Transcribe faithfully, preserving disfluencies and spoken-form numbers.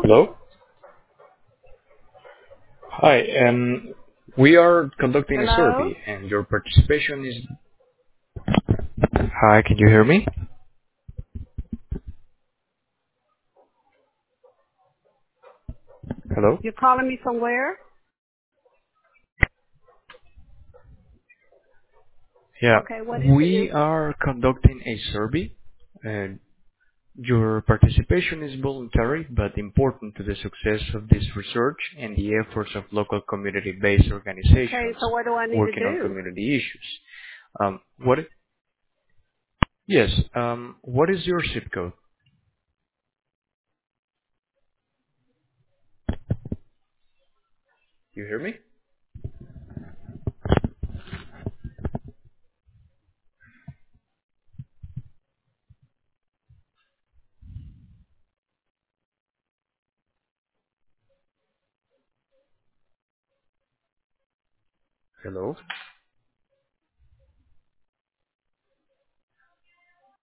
Hello? Hi, um, we are conducting a Hello? survey and your participation is... Hi, can you hear me? Hello? You're calling me from where? Yeah, Okay, what is it, we miss? are conducting a survey and your participation is voluntary but important to the success of this research and the efforts of local community-based Okay, organizations so what do I need to working on do? community issues. Um, what? Yes, um, what is your zip code? You hear me? Hello?